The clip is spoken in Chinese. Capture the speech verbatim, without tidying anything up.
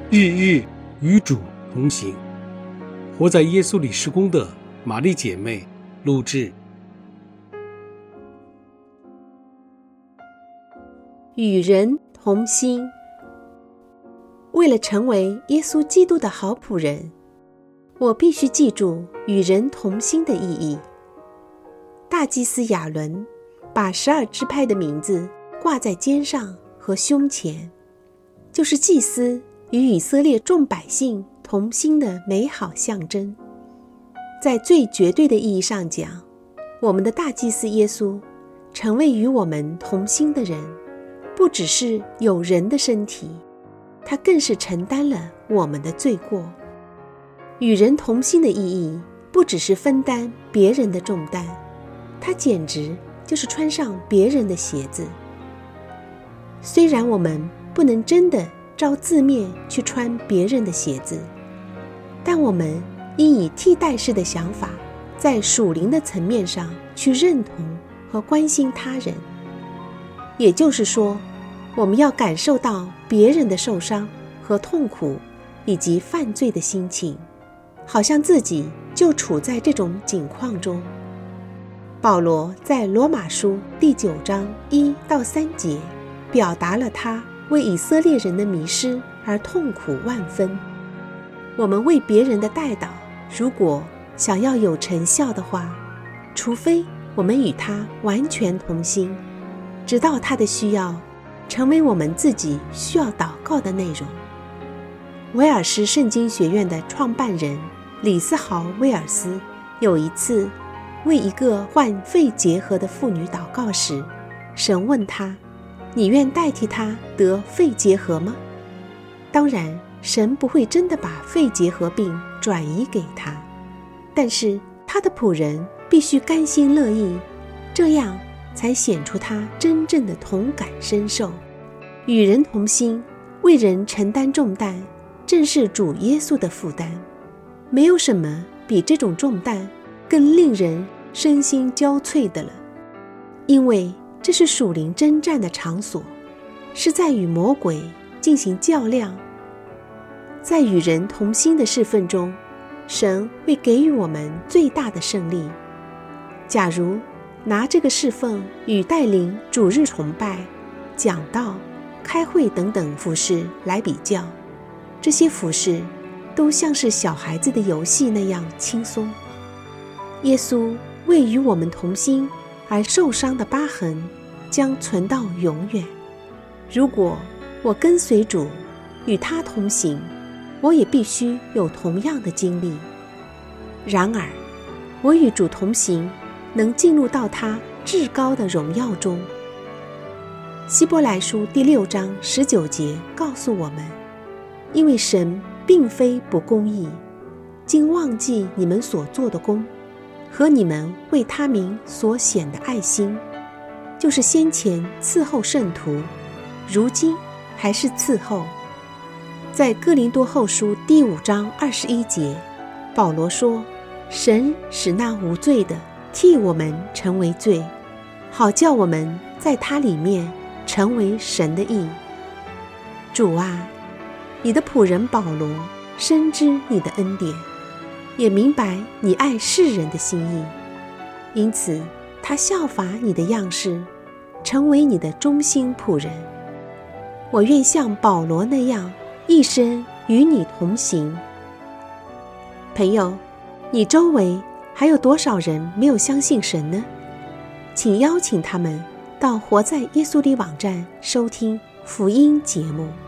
日日与主同行。活在耶稣里事工的玛丽姐妹录制。 与人同心。为了成为耶稣基督的好仆人，我必须记住与人同心的意义。大祭司亚伦把十二支派的名字挂在肩上和胸前，就是祭司与以色列众百姓同心的美好象征。在最绝对的意义上讲，我们的大祭司耶稣成为与我们同心的人，不只是有人的身体，他更是承担了我们的罪过。与人同心的意义不只是分担别人的重担，他简直就是穿上别人的鞋子。虽然我们不能真的照字面去穿别人的鞋子，但我们应以替代式的想法，在属灵的层面上去认同和关心他人。也就是说，我们要感受到别人的受伤和痛苦，以及犯罪的心情，好像自己就处在这种境况中。保罗在罗马书第九章一到三节表达了他为以色列人的迷失而痛苦万分。我们为别人的代祷，如果想要有成效的话，除非我们与他完全同心，直到他的需要成为我们自己需要祷告的内容。威尔士圣经学院的创办人李斯豪威尔斯有一次为一个患肺结核的妇女祷告时，神问他：你愿代替他得肺结核吗？当然，神不会真的把肺结核病转移给他，但是他的仆人必须甘心乐意，这样才显出他真正的同感深受。与人同心，为人承担重担，正是主耶稣的负担。没有什么比这种重担更令人身心交瘁的了，因为这是属灵征战的场所，是在与魔鬼进行较量。在与人同心的侍奉中，神会给予我们最大的胜利。假如拿这个侍奉与带领主日崇拜、讲道、开会等等服事来比较，这些服事都像是小孩子的游戏那样轻松。耶稣为与我们同心而受伤的疤痕将存到永远。如果我跟随主，与他同行，我也必须有同样的经历。然而，我与主同行，能进入到他至高的荣耀中。希伯来书第六章十九节告诉我们，因为神并非不公义，竟忘记你们所做的功和你们为他名所显的爱心，就是先前伺候圣徒，如今还是伺候。在哥林多后书第五章二十一节，保罗说，神使那无罪的替我们成为罪，好叫我们在他里面成为神的义。主啊，你的仆人保罗深知你的恩典，也明白你爱世人的心意，因此他效法你的样式，成为你的忠心仆人。我愿像保罗那样，一生与你同行。朋友，你周围还有多少人没有相信神呢？请邀请他们到活在耶稣里网站收听福音节目。